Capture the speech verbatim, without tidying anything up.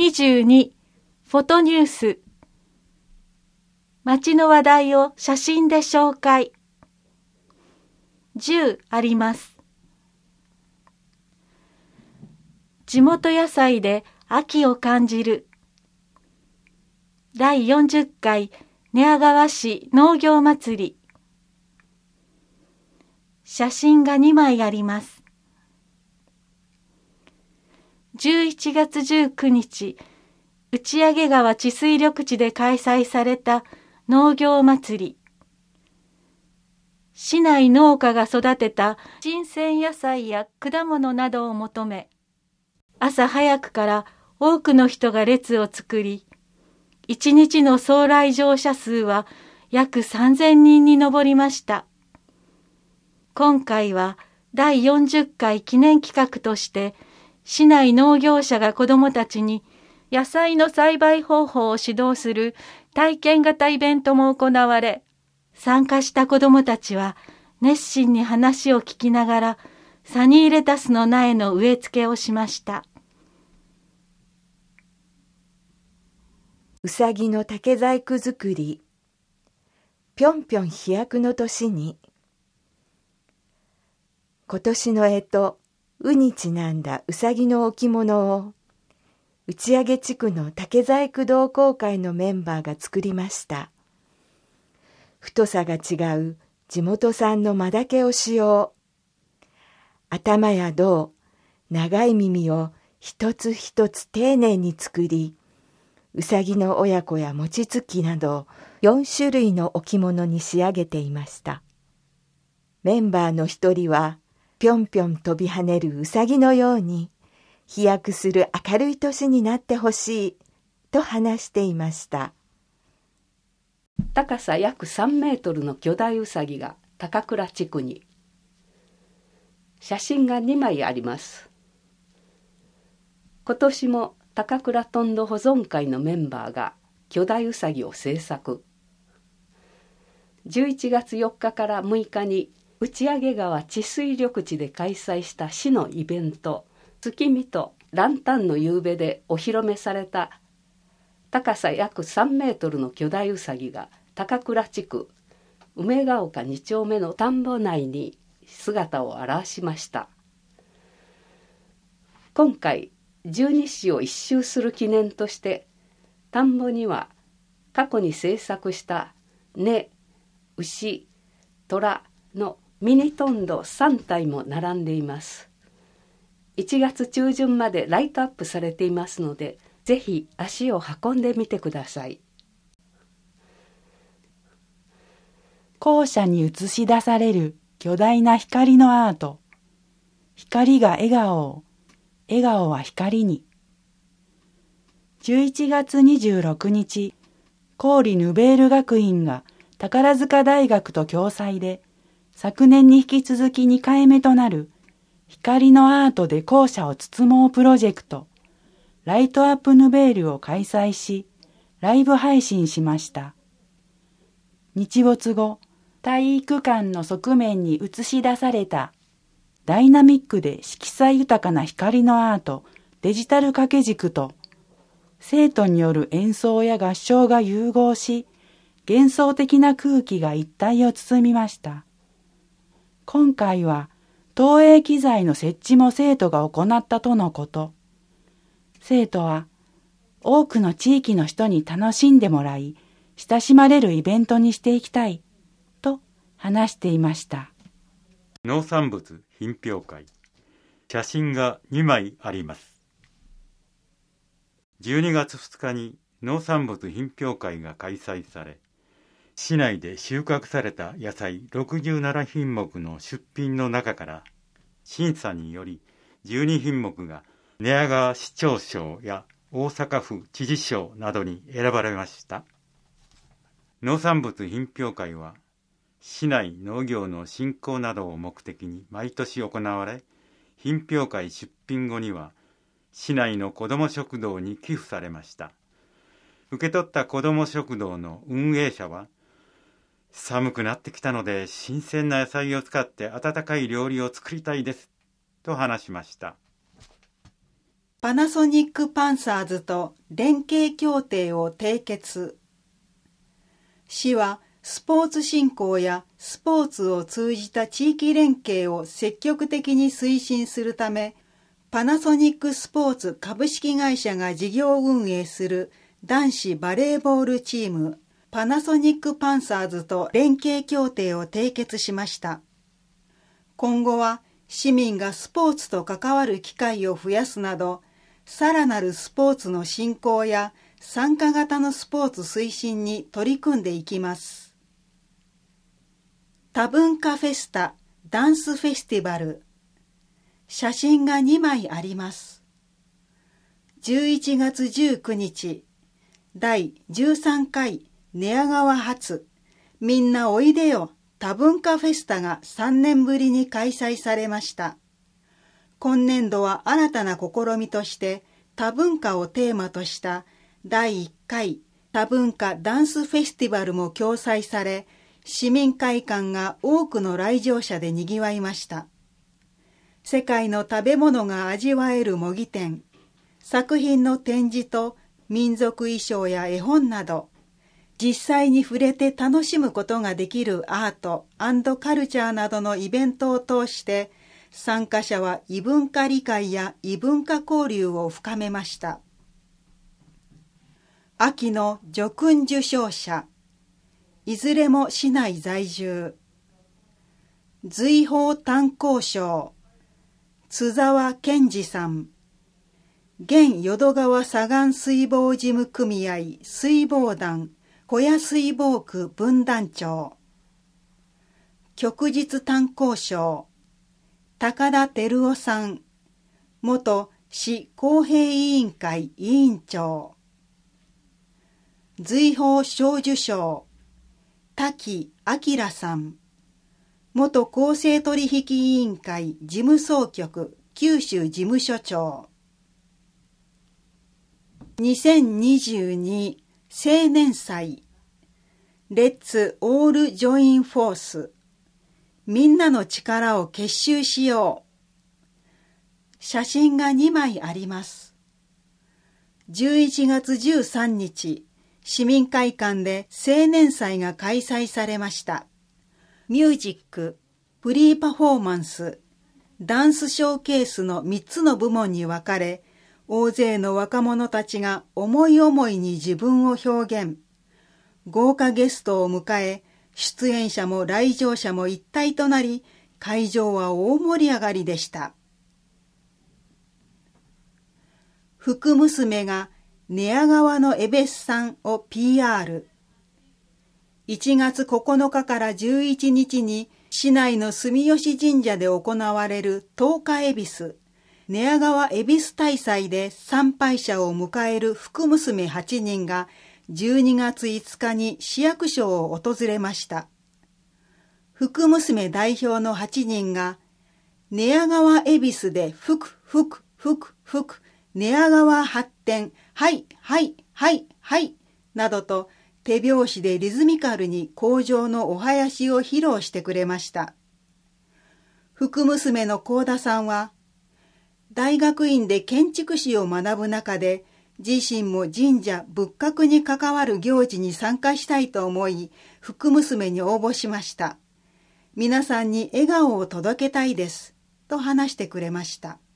にじゅうにフォトニュース。街の話題を写真で紹介。じゅうあります。地元野菜で秋を感じる。だいよんじゅっかい寝屋川市農業祭り。写真がにまいあります。じゅういちがつじゅうくにち、打上川治水緑地で開催された農業祭り。市内農家が育てた新鮮野菜や果物などを求め、朝早くから多くの人が列を作り、一日の総来場者数は約さんぜんにんに上りました。今回はだいよんじゅっかい記念企画として、市内農業者が子どもたちに野菜の栽培方法を指導する体験型イベントも行われ、参加した子どもたちは熱心に話を聞きながらサニーレタスの苗の植え付けをしました。 うさぎの竹細工作り。ぴょんぴょん飛躍の年に。今年の干支、うにちなんだうさぎの置物を、打上地区の竹細工同好会のメンバーが作りました。太さが違う地元産の真竹を使用。頭や胴、長い耳を一つ一つ丁寧に作り、うさぎの親子や餅つきなどよんしゅるいの置物に仕上げていました。メンバーの一人は、ぴょんぴょん飛び跳ねるうさぎのように、飛躍する明るい年になってほしい、と話していました。 高さ約さんメートルの巨大うさぎが高倉地区に。写真がにまいあります。今年も高倉トンド保存会のメンバーが巨大うさぎを制作。じゅういちがつよっかからむいかに打上川治水緑地で開催した市のイベント、月見とランタンの夕べでお披露目された高さ約さんメートルの巨大うさぎが高倉地区梅ヶ丘にちょうめの田んぼ内に姿を現しました。今回十二市を一周する記念として、田んぼには過去に制作した根、牛、虎のミニトンドさんたいも並んでいます。いちがつちゅうじゅんまでライトアップされていますので、ぜひ足を運んでみてください。 校舎に映し出される巨大な光のアート。光が笑顔を、笑顔は光に。じゅういちがつにじゅうろくにち、郡ヌベール学院が宝塚大学と共催で、昨年に引き続きにかいめとなる光のアートで校舎を包もうプロジェクト、ライトアップヌベールを開催し、ライブ配信しました。日没後、体育館の側面に映し出されたダイナミックで色彩豊かな光のアート、デジタル掛け軸と、生徒による演奏や合唱が融合し、幻想的な空気が一体を包みました。今回は、投影機材の設置も生徒が行ったとのこと。生徒は、多くの地域の人に楽しんでもらい、親しまれるイベントにしていきたい、と話していました。 農産物品評会。写真がにまいあります。じゅうにがつふつかに農産物品評会が開催され、市内で収穫された野菜ろくじゅうななひんもくの出品の中から審査によりじゅうにひんもくが寝屋川市長賞や大阪府知事賞などに選ばれました。農産物品評会は市内農業の振興などを目的に毎年行われ、品評会出品後には市内の子ども食堂に寄付されました。受け取った子ども食堂の運営者は、寒くなってきたので新鮮な野菜を使って温かい料理を作りたいですと話しました。 パナソニックパンサーズと連携協定を締結。市はスポーツ振興やスポーツを通じた地域連携を積極的に推進するため、パナソニックスポーツ株式会社が事業運営する男子バレーボールチームパナソニックパンサーズと連携協定を締結しました。今後は市民がスポーツと関わる機会を増やすなど、さらなるスポーツの振興や参加型のスポーツ推進に取り組んでいきます。多文化フェスタダンスフェスティバル。写真がにまいあります。じゅういちがつじゅうくにち、だいじゅうさんかい寝屋川発みんなおいでよ多文化フェスタがさんねんぶりに開催されました。今年度は新たな試みとして多文化をテーマとしただいいっかい多文化ダンスフェスティバルも共催され、市民会館が多くの来場者でにぎわいました。世界の食べ物が味わえる模擬店、作品の展示と民族衣装や絵本など、実際に触れて楽しむことができるアート&カルチャーなどのイベントを通して、参加者は異文化理解や異文化交流を深めました。秋の叙勲受章者、いずれも市内在住。瑞宝炭鉱賞、津沢健二さん。現淀川左岸水防事務組合水防団小屋水防区分団長。旭日炭鉱賞、高田照夫さん。元市公平委員会委員長。瑞宝賞受賞、滝明さん。元公正取引委員会事務総局九州事務所長。にせんにじゅうに青年祭レッツオールジョインフォース、みんなの力を結集しよう。写真がにまいあります。じゅういちがつじゅうさんにち、市民会館で青年祭が開催されました。ミュージック、フリーパフォーマンス、ダンスショーケースのみっつの部門に分かれ、大勢の若者たちが思い思いに自分を表現。豪華ゲストを迎え、出演者も来場者も一体となり、会場は大盛り上がりでした。福娘が寝屋川のエベスさんを ピーアール。いちがつここのかからじゅういちにちに市内の住吉神社で行われる十日恵比寿、寝屋川恵比寿大祭で参拝者を迎える福娘はちにんがじゅうにがついつかに市役所を訪れました。福娘代表のはちにんが、寝屋川恵比寿でふくふくふくふく、寝屋川発展、はいはいはいはいなどと手拍子でリズミカルに口上のお囃子を披露してくれました。福娘の幸田さんは、大学院で建築士を学ぶ中で、自身も神社仏閣に関わる行事に参加したいと思い、福娘に応募しました。皆さんに笑顔を届けたいです、と話してくれました。